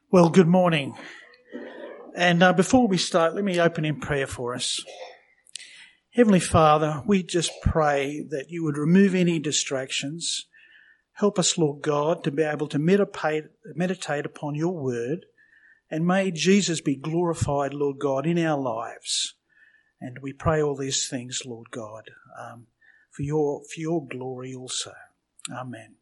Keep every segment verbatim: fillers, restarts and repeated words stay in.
Well, good morning. And uh, before we start, let me open in prayer for us. Heavenly Father, we just pray that you would remove any distractions. Help us, Lord God, to be able to meditate, meditate upon your word. And may Jesus be glorified, Lord God, in our lives. And we pray all these things, Lord God, um, for your, for your glory also. Amen.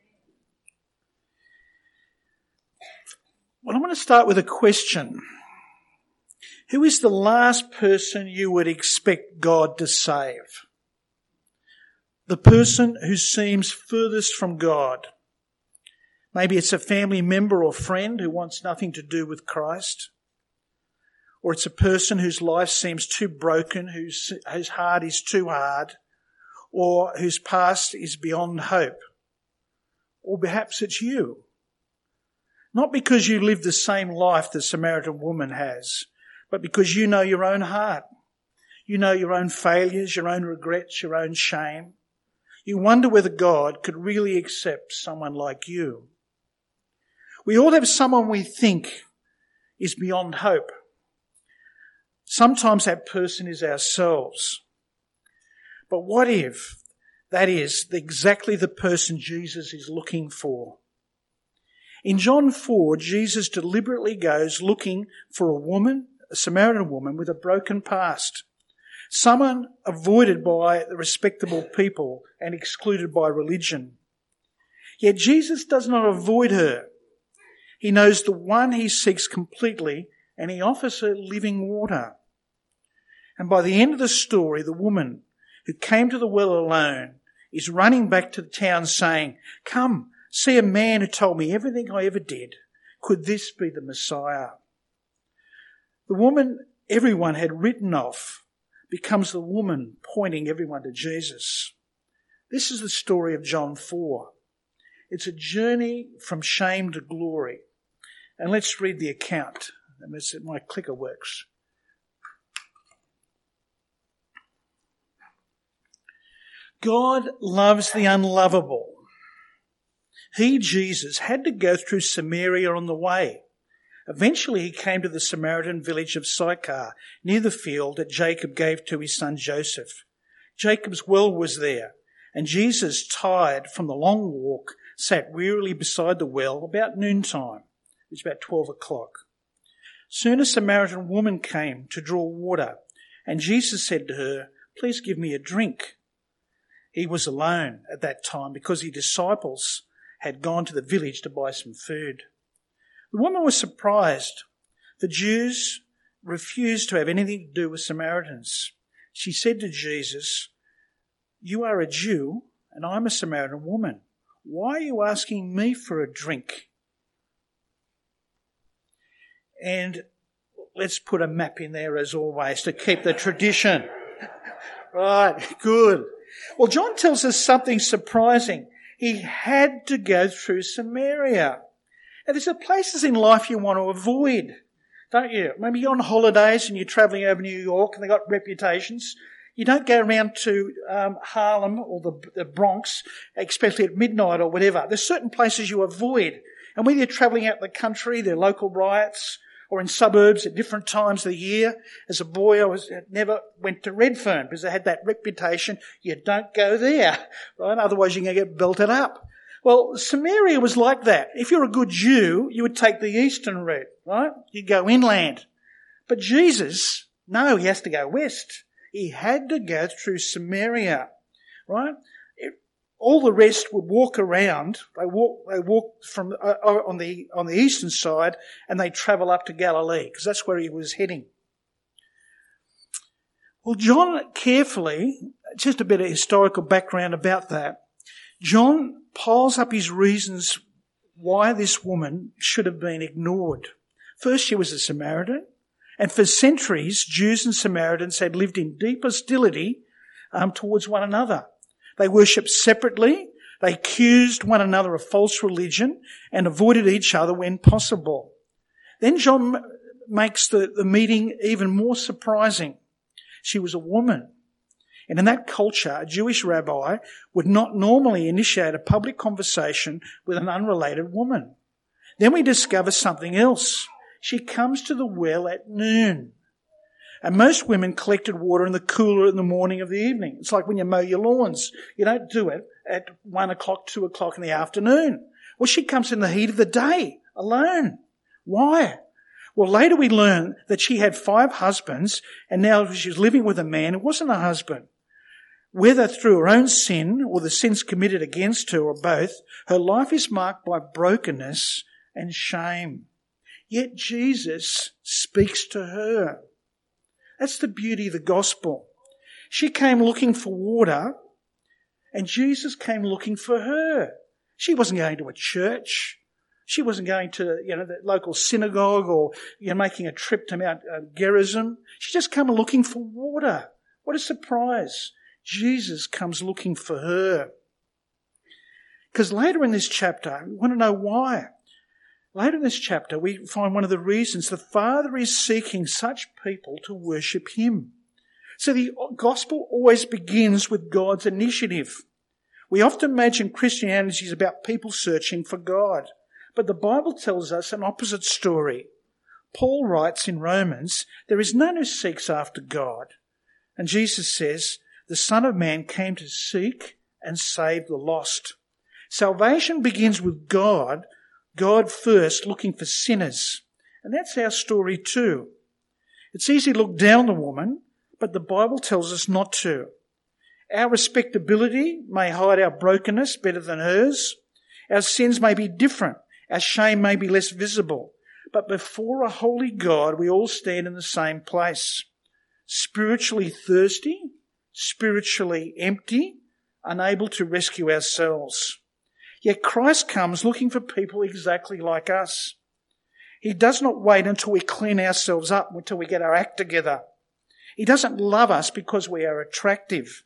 Well, I'm going to start with a question. Who is the last person you would expect God to save? The person who seems furthest from God. Maybe it's a family member or friend who wants nothing to do with Christ. Or it's a person whose life seems too broken, whose, whose heart is too hard, or whose past is beyond hope. Or perhaps it's you. Not because you live the same life the Samaritan woman has, but because you know your own heart. You know your own failures, your own regrets, your own shame. You wonder whether God could really accept someone like you. We all have someone we think is beyond hope. Sometimes that person is ourselves. But what if that is exactly the person Jesus is looking for? In John four, Jesus deliberately goes looking for a woman, a Samaritan woman with a broken past, someone avoided by the respectable people and excluded by religion. Yet Jesus does not avoid her. He knows the one he seeks completely, and he offers her living water. And by the end of the story, the woman who came to the well alone is running back to the town saying, "Come, see a man who told me everything I ever did. Could this be the Messiah?" The woman everyone had written off becomes the woman pointing everyone to Jesus. This is the story of John four. It's a journey from shame to glory. And let's read the account. My clicker works. God loves the unlovable. He, Jesus, had to go through Samaria on the way. Eventually he came to the Samaritan village of Sychar, near the field that Jacob gave to his son Joseph. Jacob's well was there, and Jesus, tired from the long walk, sat wearily beside the well about noontime. It was about twelve o'clock. Soon a Samaritan woman came to draw water, and Jesus said to her, "Please give me a drink." He was alone at that time because his disciples had gone to the village to buy some food. The woman was surprised. The Jews refused to have anything to do with Samaritans. She said to Jesus, "You are a Jew and I'm a Samaritan woman. Why are you asking me for a drink?" And let's put a map in there as always to keep the tradition. Right, good. Well, John tells us something surprising. He had to go through Samaria. Now, there's places in life you want to avoid, don't you? Maybe you're on holidays and you're travelling over New York and they've got reputations. You don't go around to um, Harlem or the, the Bronx, especially at midnight or whatever. There's certain places you avoid. And whether you're travelling out the country, there are local riots, or in suburbs at different times of the year. As a boy, I was never went to Redfern because they had that reputation. You don't go there, right? Otherwise you're going to get belted up. Well, Samaria was like that. If you're a good Jew, you would take the eastern route, right? You'd go inland. But Jesus, no, he has to go west. He had to go through Samaria, right? All the rest would walk around. They walk. They walk from uh, on the on the eastern side, and they travel up to Galilee because that's where he was heading. Well, John carefully, just a bit of historical background about that. John piles up his reasons why this woman should have been ignored. First, she was a Samaritan, and for centuries, Jews and Samaritans had lived in deep hostility um, towards one another. They worshipped separately, they accused one another of false religion and avoided each other when possible. Then John makes the, the meeting even more surprising. She was a woman. And in that culture, a Jewish rabbi would not normally initiate a public conversation with an unrelated woman. Then we discover something else. She comes to the well at noon. And most women collected water in the cooler in the morning of the evening. It's like when you mow your lawns. You don't do it at one o'clock, two o'clock in the afternoon. Well, she comes in the heat of the day, alone. Why? Well, later we learn that she had five husbands, and now she's living with a man who wasn't a husband. Whether through her own sin or the sins committed against her or both, her life is marked by brokenness and shame. Yet Jesus speaks to her. That's the beauty of the gospel. She came looking for water, and Jesus came looking for her. She wasn't going to a church. She wasn't going to, you know, the local synagogue or, you know, making a trip to Mount uh, Gerizim. She just came looking for water. What a surprise. Jesus comes looking for her. Because later in this chapter, we want to know why. Later in this chapter, we find one of the reasons the Father is seeking such people to worship him. So the gospel always begins with God's initiative. We often imagine Christianity is about people searching for God. But the Bible tells us an opposite story. Paul writes in Romans, there is none who seeks after God. And Jesus says, the Son of Man came to seek and save the lost. Salvation begins with God, God first looking for sinners. And that's our story too. It's easy to look down on the woman, but the Bible tells us not to. Our respectability may hide our brokenness better than hers. Our sins may be different. Our shame may be less visible. But before a holy God, we all stand in the same place. Spiritually thirsty, spiritually empty, unable to rescue ourselves. Yet Christ comes looking for people exactly like us. He does not wait until we clean ourselves up, until we get our act together. He doesn't love us because we are attractive.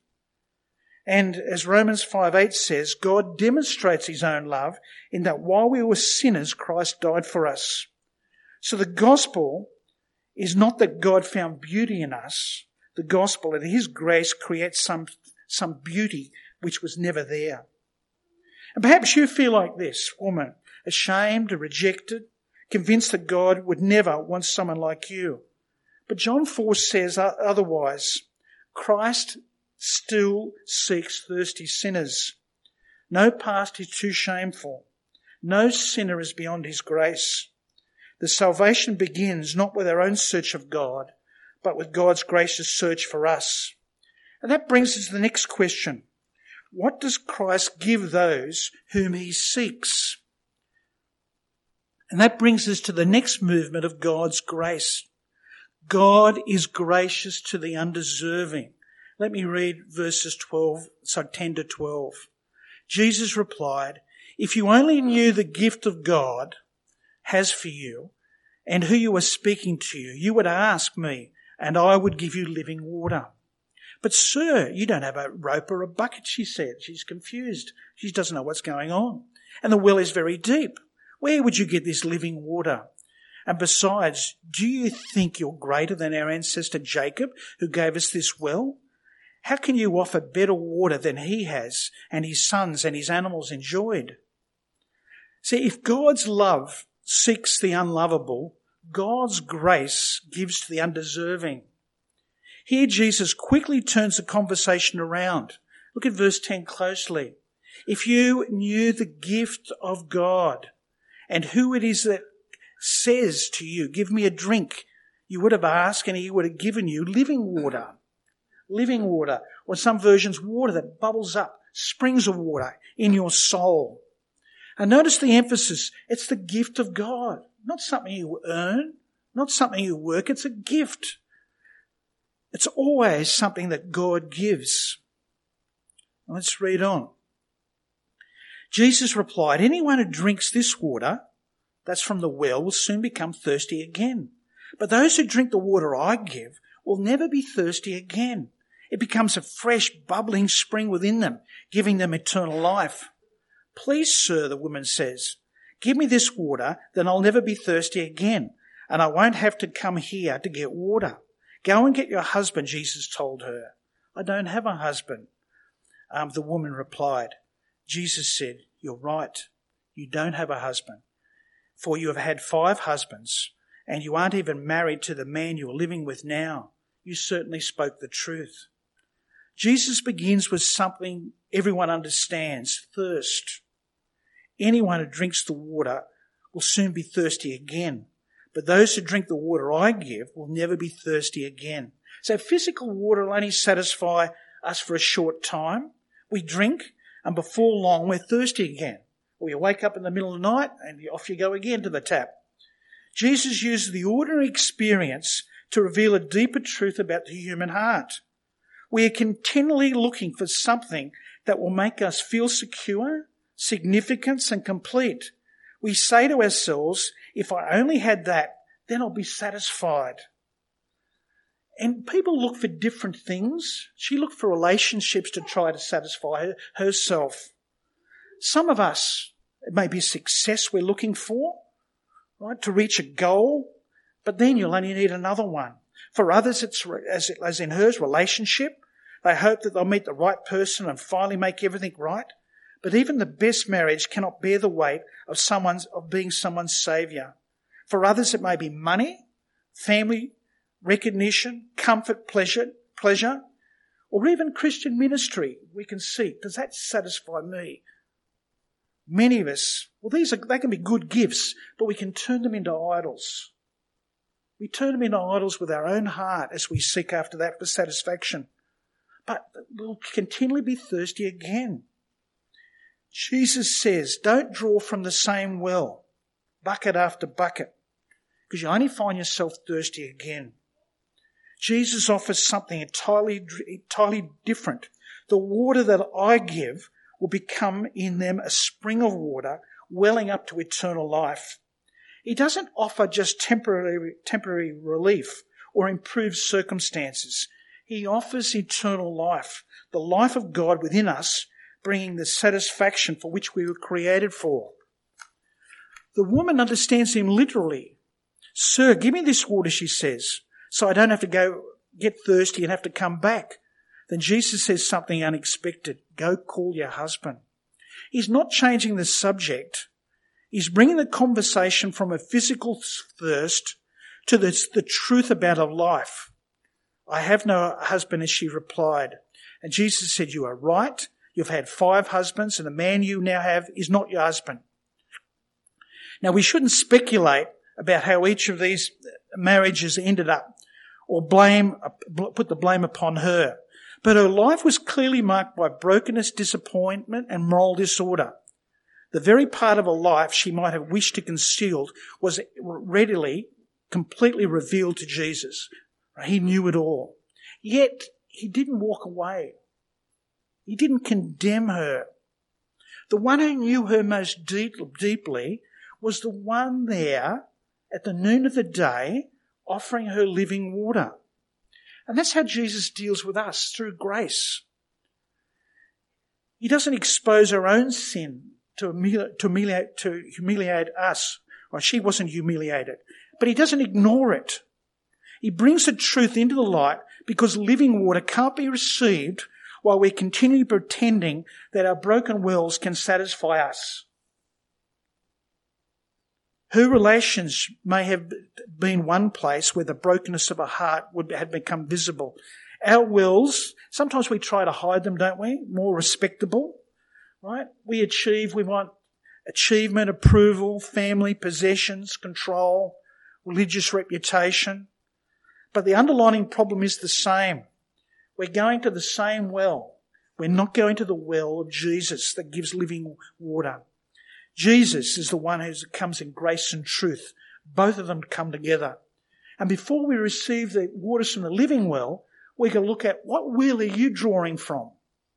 And as Romans five eight says, God demonstrates his own love in that while we were sinners, Christ died for us. So the gospel is not that God found beauty in us. The gospel, that his grace creates some, some beauty which was never there. And perhaps you feel like this woman, ashamed, rejected, convinced that God would never want someone like you. But John four says otherwise. Christ still seeks thirsty sinners. No past is too shameful. No sinner is beyond his grace. The salvation begins not with our own search of God, but with God's gracious search for us. And that brings us to the next question. What does Christ give those whom he seeks? And that brings us to the next movement of God's grace. God is gracious to the undeserving. Let me read verses twelve, so ten to twelve. Jesus replied, if you only knew the gift of God has for you and who you are speaking to you, you would ask me and I would give you living water. But sir, you don't have a rope or a bucket, she said. She's confused. She doesn't know what's going on. And the well is very deep. Where would you get this living water? And besides, do you think you're greater than our ancestor Jacob, who gave us this well? How can you offer better water than he has and his sons and his animals enjoyed? See, if God's love seeks the unlovable, God's grace gives to the undeserving. Here Jesus quickly turns the conversation around. Look at verse ten closely. If you knew the gift of God and who it is that says to you, give me a drink, you would have asked and he would have given you living water. Living water, or some versions, water that bubbles up, springs of water in your soul. And notice the emphasis. It's the gift of God, not something you earn, not something you work. It's a gift. It's always something that God gives. Let's read on. Jesus replied, anyone who drinks this water, that's from the well, will soon become thirsty again. But those who drink the water I give will never be thirsty again. It becomes a fresh, bubbling spring within them, giving them eternal life. Please, sir, the woman says, give me this water, then I'll never be thirsty again, and I won't have to come here to get water. Go and get your husband, Jesus told her. I don't have a husband, um, the woman replied. Jesus said, you're right, you don't have a husband. for you have had five husbands, and you aren't even married to the man you're living with now. You certainly spoke the truth. Jesus begins with something everyone understands, thirst. Anyone who drinks the water will soon be thirsty again. But those who drink the water I give will never be thirsty again. So physical water will only satisfy us for a short time. We drink, and before long we're thirsty again. Or you wake up in the middle of the night and off you go again to the tap. Jesus uses the ordinary experience to reveal a deeper truth about the human heart. We are continually looking for something that will make us feel secure, significant, and complete. We say to ourselves, if I only had that, then I'll be satisfied. And people look for different things. She looked for relationships to try to satisfy her, herself. Some of us, it may be success we're looking for, right, to reach a goal, but then you'll only need another one. For others, it's as, as in her relationship. They hope that they'll meet the right person and finally make everything right. But even the best marriage cannot bear the weight of someone's of being someone's saviour. For others, it may be money, family, recognition, comfort, pleasure, pleasure, or even Christian ministry. We can seek. Does that satisfy me? Many of us, well, these are they can be good gifts, but we can turn them into idols. We turn them into idols with our own heart as we seek after that for satisfaction. But we'll continually be thirsty again. Jesus says, don't draw from the same well, bucket after bucket, because you only find yourself thirsty again. Jesus offers something entirely, entirely different. The water that I give will become in them a spring of water welling up to eternal life. He doesn't offer just temporary, temporary relief or improved circumstances. He offers eternal life, the life of God within us, bringing the satisfaction for which we were created for. The woman understands him literally. Sir, give me this water, she says, so I don't have to go get thirsty and have to come back. Then Jesus says something unexpected. Go call your husband. He's not changing the subject. He's bringing the conversation from a physical thirst to the, the truth about her life. I have no husband, as she replied. And Jesus said, you are right. You've had five husbands, and the man you now have is not your husband. Now, we shouldn't speculate about how each of these marriages ended up or blame, put the blame upon her. But her life was clearly marked by brokenness, disappointment, and moral disorder. The very part of her life she might have wished to conceal was readily, completely revealed to Jesus. He knew it all. Yet, he didn't walk away. He didn't condemn her. The one who knew her most deep, deeply was the one there at the noon of the day offering her living water. And that's how Jesus deals with us, through grace. He doesn't expose our own sin to humiliate, to humiliate, to humiliate us. Well, she wasn't humiliated. But he doesn't ignore it. He brings the truth into the light because living water can't be received while we continue pretending that our broken wells can satisfy us. Her relations may have been one place where the brokenness of her heart would have become visible. Our wells, sometimes we try to hide them, don't we? More respectable, right? We achieve, we want achievement, approval, family, possessions, control, religious reputation. But the underlying problem is the same. We're going to the same well. We're not going to the well of Jesus that gives living water. Jesus is the one who comes in grace and truth. Both of them come together. And before we receive the waters from the living well, we can look at what well are you drawing from?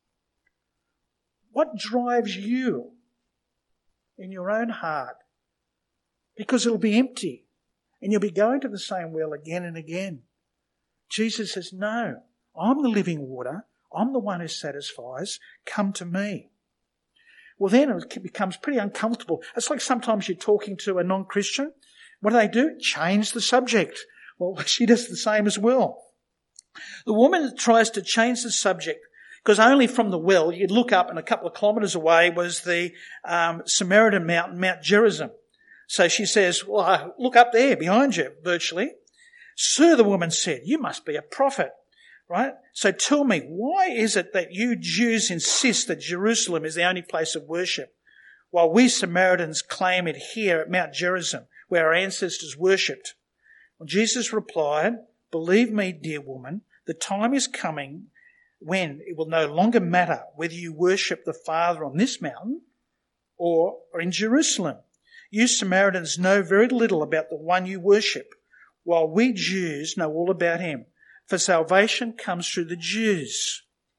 What drives you in your own heart? Because it'll be empty and you'll be going to the same well again and again. Jesus says, no, I'm the living water. I'm the one who satisfies. Come to me. Well, then it becomes pretty uncomfortable. It's like sometimes you're talking to a non-Christian. What do they do? Change the subject. Well, she does the same as well. The woman tries to change the subject because only from the well, you'd look up and a couple of kilometres away was the um, Samaritan mountain, Mount Gerizim. So she says, well, look up there behind you, virtually. Sir, the woman said, you must be a prophet, right? So tell me, why is it that you Jews insist that Jerusalem is the only place of worship, while we Samaritans claim it here at Mount Gerizim, where our ancestors worshipped? Well, Jesus replied, believe me, dear woman, the time is coming when it will no longer matter whether you worship the Father on this mountain or, or in Jerusalem. You Samaritans know very little about the one you worship, while we Jews know all about him. For salvation comes through the Jews.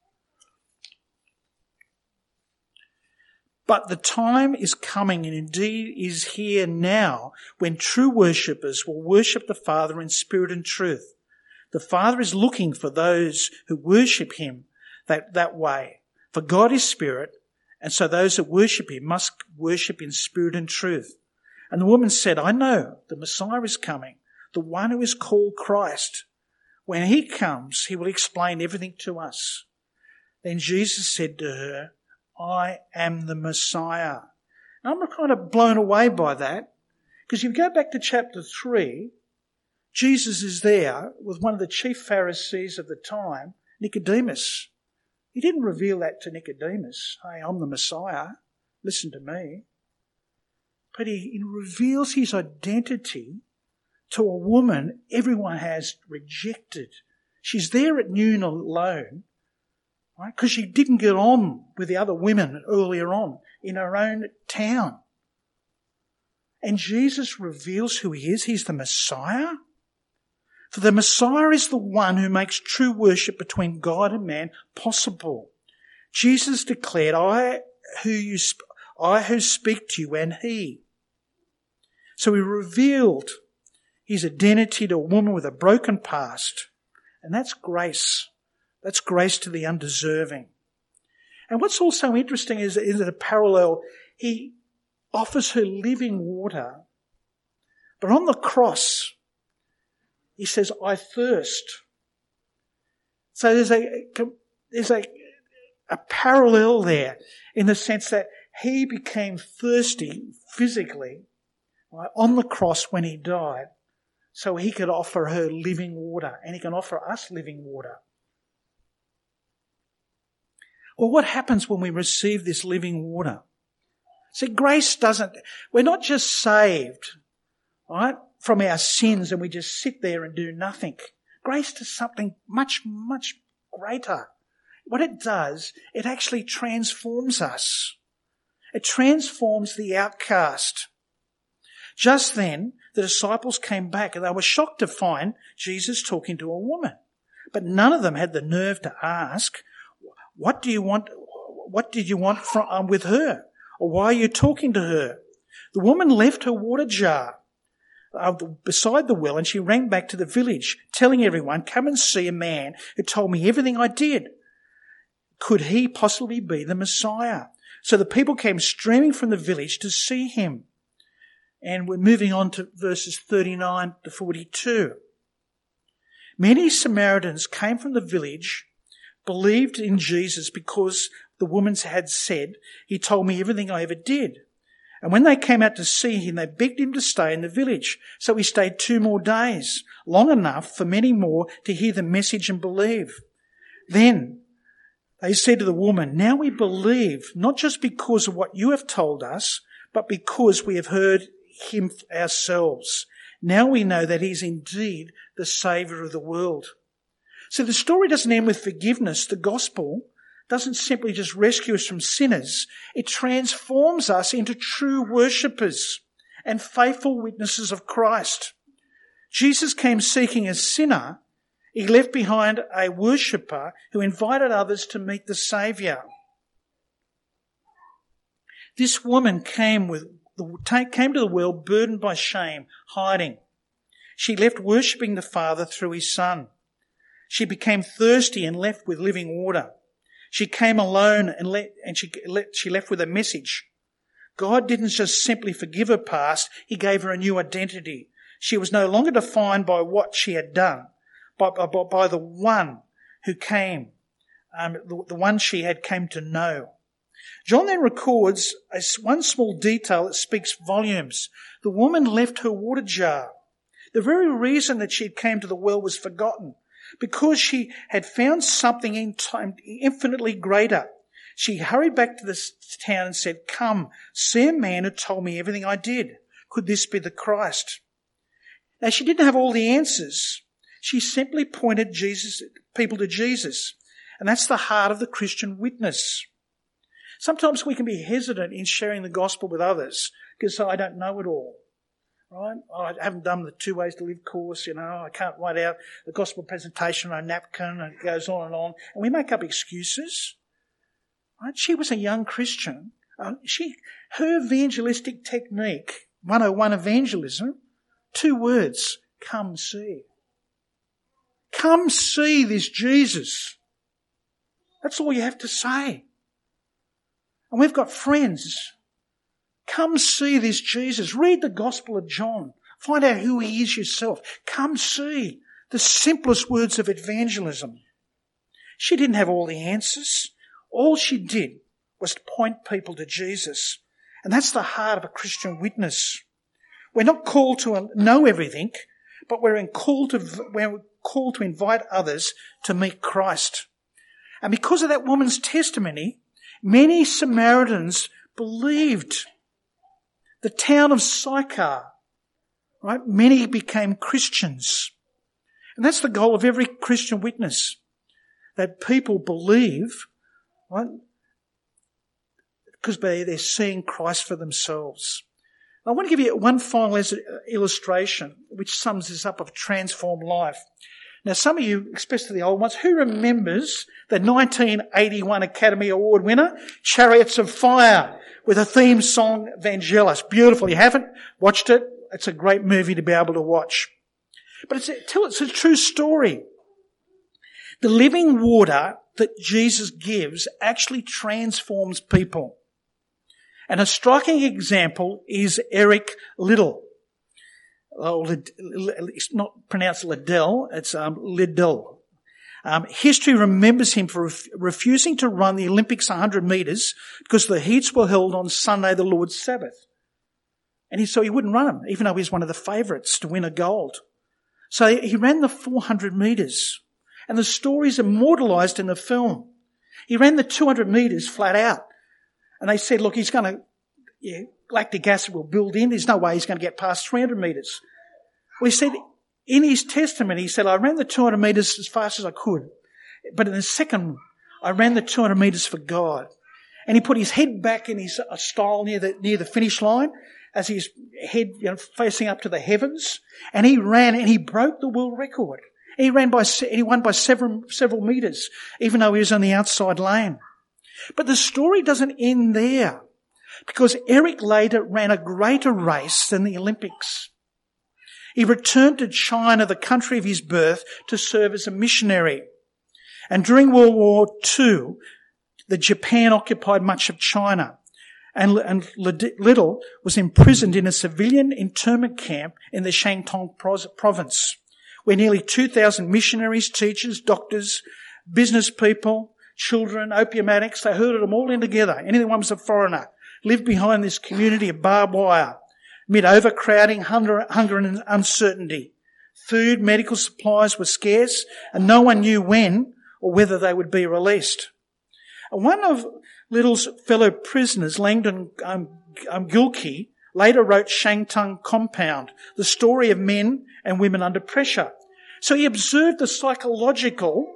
But the time is coming, and indeed is here now, when true worshippers will worship the Father in spirit and truth. The Father is looking for those who worship him that, that way. For God is spirit, and so those that worship him must worship in spirit and truth. And the woman said, I know the Messiah is coming, the one who is called Christ. When he comes, he will explain everything to us. Then Jesus said to her, I am the Messiah. And I'm kind of blown away by that, because if you go back to chapter three, Jesus is there with one of the chief Pharisees of the time, Nicodemus. He didn't reveal that to Nicodemus. Hey, I'm the Messiah. Listen to me. But he, he reveals his identity to a woman everyone has rejected. She's there at noon alone, right? Because she didn't get on with the other women earlier on in her own town. And Jesus reveals who he is. He's the Messiah. For the Messiah is the one who makes true worship between God and man possible. Jesus declared, I who you, sp- I who speak to you and he. So he revealed his identity to a woman with a broken past. And that's grace. That's grace to the undeserving. And what's also interesting is, is that a parallel, he offers her living water. But on the cross, he says, I thirst. So there's a, there's a, a parallel there in the sense that he became thirsty physically, right, on the cross when he died, so he could offer her living water, and he can offer us living water. Well, what happens when we receive this living water? See, grace doesn't, we're not just saved, right, from our sins and we just sit there and do nothing. Grace does something much, much greater. What it does, it actually transforms us. It transforms the outcast. Just then, the disciples came back and they were shocked to find Jesus talking to a woman. But none of them had the nerve to ask, what do you want, what did you want from, um, with her? Or why are you talking to her? The woman left her water jar uh, beside the well and she ran back to the village, telling everyone, come and see a man who told me everything I did. Could he possibly be the Messiah? So the people came streaming from the village to see him. And we're moving on to verses thirty-nine to forty-two. Many Samaritans came from the village, believed in Jesus because the woman had said, he told me everything I ever did. And when they came out to see him, they begged him to stay in the village. So he stayed two more days, long enough for many more to hear the message and believe. Then they said to the woman, now we believe, not just because of what you have told us, but because we have heard him ourselves. Now we know that he's indeed the Saviour of the world. So the story doesn't end with forgiveness. The gospel doesn't simply just rescue us from sinners. It transforms us into true worshippers and faithful witnesses of Christ. Jesus came seeking a sinner. He left behind a worshipper who invited others to meet the Saviour. This woman came with came to the well burdened by shame, hiding. She left worshipping the Father through his Son. She became thirsty and left with living water. She came alone and, let, and she, let, she left with a message. God didn't just simply forgive her past, he gave her a new identity. She was no longer defined by what she had done, but by, by, by the one who came, um, the, the one she had came to know. John then records a, one small detail that speaks volumes. The woman left her water jar. The very reason that she came to the well was forgotten, because she had found something in time infinitely greater. She hurried back to the town and said, "Come, see a man who told me everything I did. Could this be the Christ?" Now, she didn't have all the answers. She simply pointed Jesus, people to Jesus. And that's the heart of the Christian witness. Sometimes we can be hesitant in sharing the gospel with others because I don't know it all. Right? I haven't done the Two Ways to Live course, you know. I can't write out the gospel presentation on a napkin, and it goes on and on. And we make up excuses. Right? She was a young Christian. Uh, she, her evangelistic technique, one oh one evangelism, two words, come see. Come see this Jesus. That's all you have to say. And we've got friends. Come see this Jesus. Read the Gospel of John. Find out who he is yourself. Come see the simplest words of evangelism. She didn't have all the answers. All she did was to point people to Jesus. And that's the heart of a Christian witness. We're not called to know everything, but we're called to, we're called to invite others to meet Christ. And because of that woman's testimony, many Samaritans believed. The town of Sychar, right? Many became Christians. And that's the goal of every Christian witness, that people believe, right? Because they're seeing Christ for themselves. I want to give you one final illustration which sums this up of transformed life. Now, some of you, especially the old ones, who remembers the nineteen eighty-one Academy Award winner, Chariots of Fire, with a theme song, Vangelis? Beautiful. You haven't watched it? It's a great movie to be able to watch. But it's a, tell it's a true story. The living water that Jesus gives actually transforms people. And a striking example is Eric Liddell. Oh, it's not pronounced Liddell, it's um, Liddell. Um, history remembers him for ref- refusing to run the Olympics one hundred metres because the heats were held on Sunday, the Lord's Sabbath. And he, so he wouldn't run them, even though he was one of the favourites to win a gold. So he ran the four hundred metres. And the story's immortalised in the film. He ran the two hundred metres flat out. And they said, look, he's going to, yeah, lactic acid will build in. There's no way he's going to get past three hundred metres. Well, he said, in his testimony, he said, I ran the two hundred metres as fast as I could. But in the second, I ran the two hundred metres for God. And he put his head back in his uh, style near the, near the finish line, as his head, you know, facing up to the heavens. And he ran and he broke the world record. He ran by, he won by several, several metres, even though he was on the outside lane. But the story doesn't end there, because Eric later ran a greater race than the Olympics. He returned to China, the country of his birth, to serve as a missionary. And during World War Two, the Japan occupied much of China. And, and Liddell was imprisoned in a civilian internment camp in the Shantung province, where nearly two thousand missionaries, teachers, doctors, business people, children, opium addicts, they herded them all in together. Anyone was a foreigner, lived behind this community of barbed wire, amid overcrowding, hunger, hunger and uncertainty. Food, medical supplies were scarce, and no one knew when or whether they would be released. And one of Liddell's fellow prisoners, Langdon um, um, Gilkey, later wrote Shantung Compound, the story of men and women under pressure. So he observed the psychological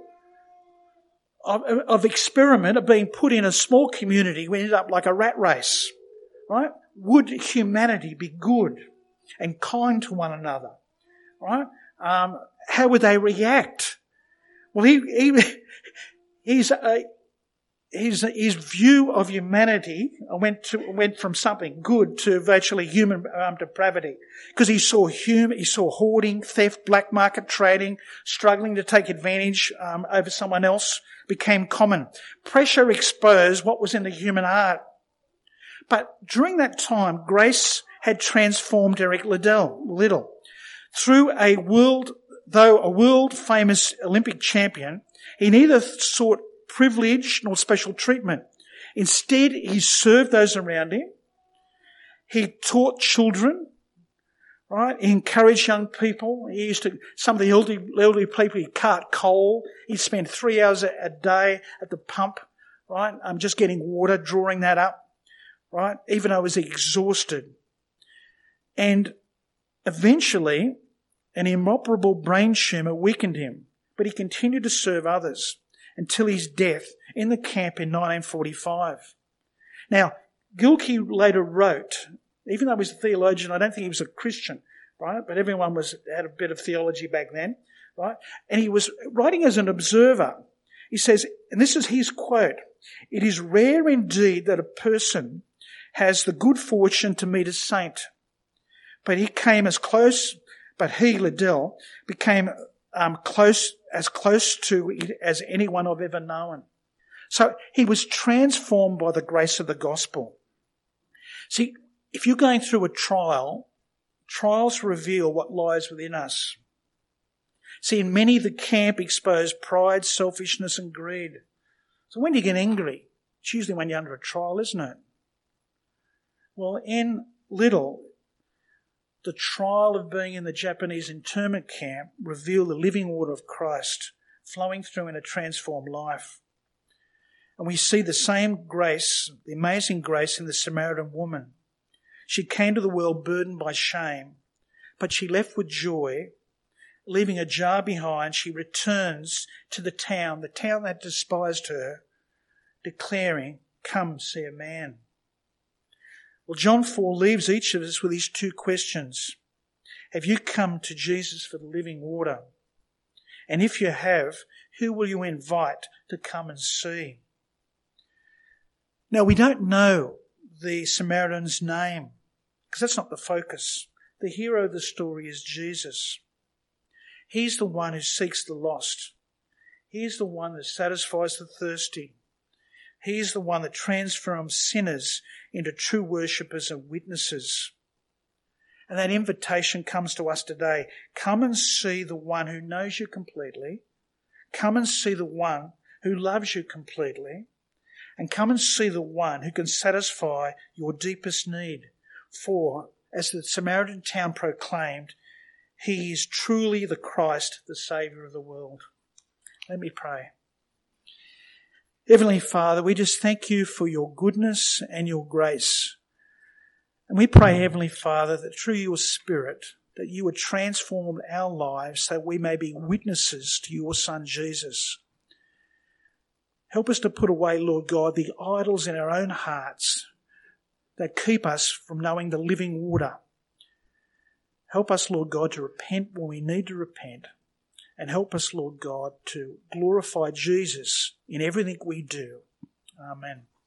of, of experiment of being put in a small community where it ended up like a rat race, right? Would humanity be good and kind to one another, right? Um, how would they react? Well, he, he he's a, his his view of humanity went to went from something good to virtually human um, depravity, because he saw hum, he saw hoarding, theft, black market trading, struggling to take advantage um, over someone else became common. Pressure exposed what was in the human heart. But during that time, grace had transformed Eric Liddell, Liddell through a world, though a world famous Olympic champion. He neither sought privilege nor special treatment. Instead, he served those around him. He taught children, right? He encouraged young people. He used to, some of the elderly, elderly people, he'd cart coal. He'd spend three hours a, a day at the pump, right? Um, just getting water, drawing that up, right? Even though he was exhausted. And eventually, an inoperable brain tumour weakened him, but he continued to serve others until his death in the camp in nineteen forty-five. Now, Gilkey later wrote, even though he was a theologian, I don't think he was a Christian, right? But everyone was had a bit of theology back then, right? And he was writing as an observer. He says, and this is his quote, "It is rare indeed that a person has the good fortune to meet a saint, but he came as close, but he, Liddell, became um, close, as close to it as anyone I've ever known." So he was transformed by the grace of the gospel. See, if you're going through a trial, trials reveal what lies within us. See, in many, the camp exposed pride, selfishness and greed. So when do you get angry? It's usually when you're under a trial, isn't it? Well, in Liddell, the trial of being in the Japanese internment camp revealed the living water of Christ flowing through in a transformed life. And we see the same grace, the amazing grace in the Samaritan woman. She came to the world burdened by shame, but she left with joy. Leaving a jar behind, she returns to the town, the town that despised her, declaring, "Come, see a man." Well, John four leaves each of us with these two questions. Have you come to Jesus for the living water? And if you have, who will you invite to come and see? Now, we don't know the Samaritan's name, because that's not the focus. The hero of the story is Jesus. He's the one who seeks the lost. He's the one that satisfies the thirsty. He's the one that transforms sinners into true worshippers and witnesses. And that invitation comes to us today. Come and see the one who knows you completely. Come and see the one who loves you completely. And come and see the one who can satisfy your deepest need. For, as the Samaritan town proclaimed, he is truly the Christ, the Saviour of the world. Let me pray. Heavenly Father, we just thank you for your goodness and your grace. And we pray, Heavenly Father, that through your Spirit, that you would transform our lives so we may be witnesses to your Son, Jesus. Help us to put away, Lord God, the idols in our own hearts that keep us from knowing the living water. Help us, Lord God, to repent when we need to repent. And help us, Lord God, to glorify Jesus in everything we do. Amen.